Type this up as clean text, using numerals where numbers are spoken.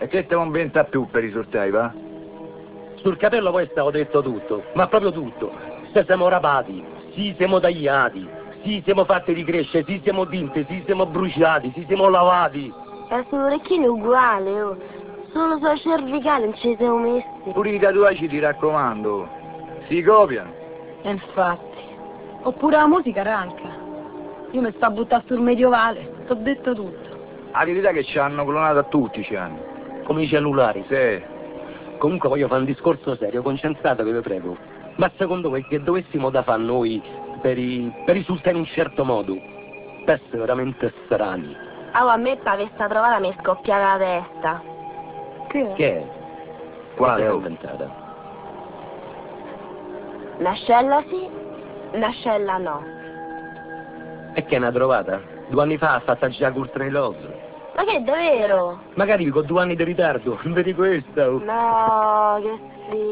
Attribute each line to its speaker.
Speaker 1: che te non venta più per i sortei, va?
Speaker 2: Sul capello questo ho detto tutto, ma proprio tutto. Se siamo rapati, sì siamo tagliati, sì siamo fatti ricrescere, sì siamo tinti, sì siamo bruciati, sì siamo lavati.
Speaker 3: Sono orecchini uguali, oh. Solo sulla cervicale non ci siamo messi.
Speaker 1: Pure i tatuaggi ti raccomando, si copiano.
Speaker 4: Infatti. Oppure la musica ranca. Io mi sto a buttare sul medievale, t'ho detto tutto.
Speaker 1: La verità è che ci hanno clonato a tutti, ci hanno.
Speaker 2: Come i cellulari.
Speaker 1: Sì.
Speaker 2: Comunque voglio fare un discorso serio, concentrato che vi prego. Ma secondo voi che dovessimo da fare noi per risultare in un certo modo? Per essere veramente strani.
Speaker 3: Oh, a me questa trovata mi scoppiava la testa.
Speaker 4: Che?
Speaker 2: Che è?
Speaker 1: Quale?
Speaker 2: Che l'ho
Speaker 1: Oh?
Speaker 2: inventata?
Speaker 3: Un'ascella sì, un'ascella no.
Speaker 2: E che è una trovata? 2 anni fa ha fatto già Courtney Love.
Speaker 3: Ma che è davvero?
Speaker 2: Magari con 2 anni di ritardo, non vedi questa? Oh.
Speaker 3: No, che